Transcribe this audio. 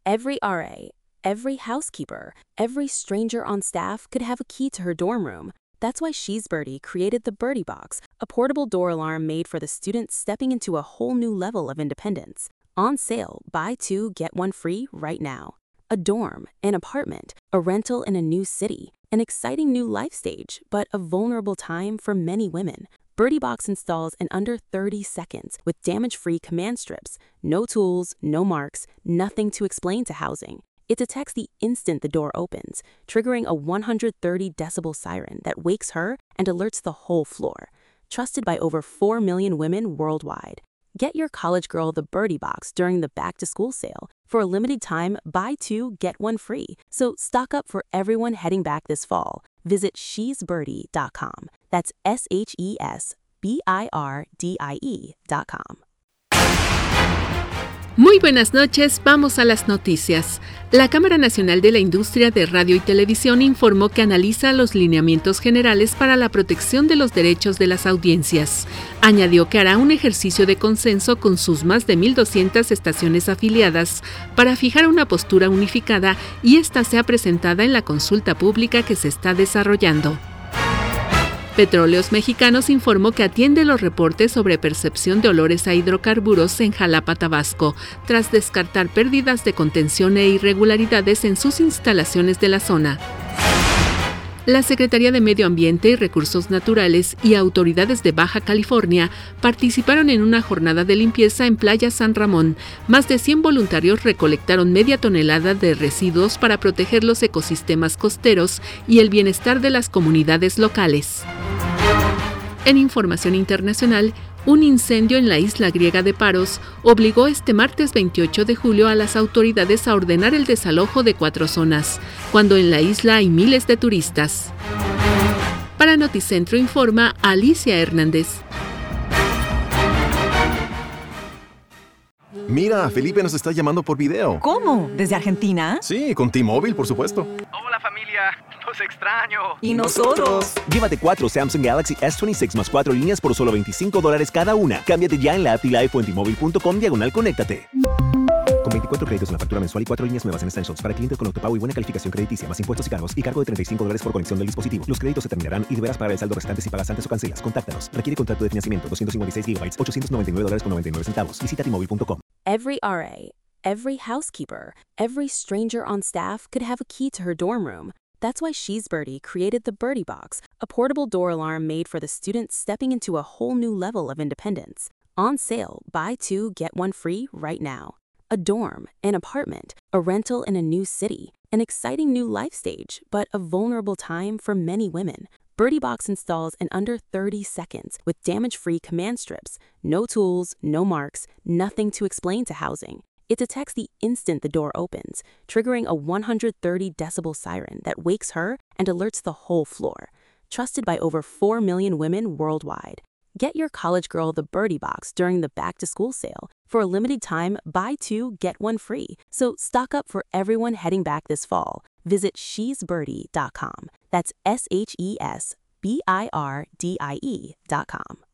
Every RA, every housekeeper, every stranger on staff could have a key to her dorm room. That's why She's Birdie created the Birdie Box, a portable door alarm made for the students stepping into a whole new level of independence. On sale, buy two, get one free right now. A dorm, an apartment, a rental in a new city, an exciting new life stage, but a vulnerable time for many women. Birdie Box installs in under 30 seconds with damage-free command strips. No tools, no marks, nothing to explain to housing. It detects the instant the door opens, triggering a 130 decibel siren that wakes her and alerts the whole floor. Trusted by over 4 million women worldwide. Get your college girl the Birdie Box during the back-to-school sale. For a limited time, buy two, get one free. So stock up for everyone heading back this fall. Visit shesbirdie.com. That's SHESBIRDIE.com. Muy buenas noches, vamos a las noticias. La Cámara Nacional de la Industria de Radio y Televisión informó que analiza los lineamientos generales para la protección de los derechos de las audiencias. Añadió que hará un ejercicio de consenso con sus más de 1,200 estaciones afiliadas para fijar una postura unificada y esta sea presentada en la consulta pública que se está desarrollando. Petróleos Mexicanos informó que atiende los reportes sobre percepción de olores a hidrocarburos en Jalapa, Tabasco, tras descartar pérdidas de contención e irregularidades en sus instalaciones de la zona. La Secretaría de Medio Ambiente y Recursos Naturales y autoridades de Baja California participaron en una jornada de limpieza en Playa San Ramón. Más de 100 voluntarios recolectaron media tonelada de residuos para proteger los ecosistemas costeros y el bienestar de las comunidades locales. En información internacional, un incendio en la isla griega de Paros obligó este martes 28 de julio a las autoridades a ordenar el desalojo de 4 zonas, cuando en la isla hay miles de turistas. Para Noticentro informa Alicia Hernández. Mira, Felipe nos está llamando por video. ¿Cómo? ¿Desde Argentina? Sí, con T-Mobile, por supuesto. Hola familia, los extraño. ¿Y nosotros? Llévate 4 Samsung Galaxy S26 más 4 líneas por solo $25 cada una. Cámbiate ya en la app T-Life o en T-Mobile.com/conéctate. Con 24 créditos en la factura mensual y 4 líneas nuevas en Essentials para clientes con autopago y buena calificación crediticia, más impuestos y cargos y cargo de $35 por conexión del dispositivo. Los créditos se terminarán y deberás pagar el saldo restante si pagas antes o cancelas. Contáctanos. Requiere contrato de financiamiento. 256 GB, $899.99. Visita T-Mobile.com. Every RA, every housekeeper, every stranger on staff could have a key to her dorm room. That's why She's Birdie created the Birdie Box, a portable door alarm made for the students stepping into a whole new level of independence. On sale, buy two, get one free right now. A dorm, an apartment, a rental in a new city, an exciting new life stage, but a vulnerable time for many women. Birdie Box installs in under 30 seconds with damage-free command strips. No tools, no marks, nothing to explain to housing. It detects the instant the door opens, triggering a 130 decibel siren that wakes her and alerts the whole floor. Trusted by over 4 million women worldwide. Get your college girl the Birdie Box during the back-to-school sale. For a limited time, buy two, get one free. So stock up for everyone heading back this fall. Visit shesbirdie.com. That's SHESBIRDIE.com.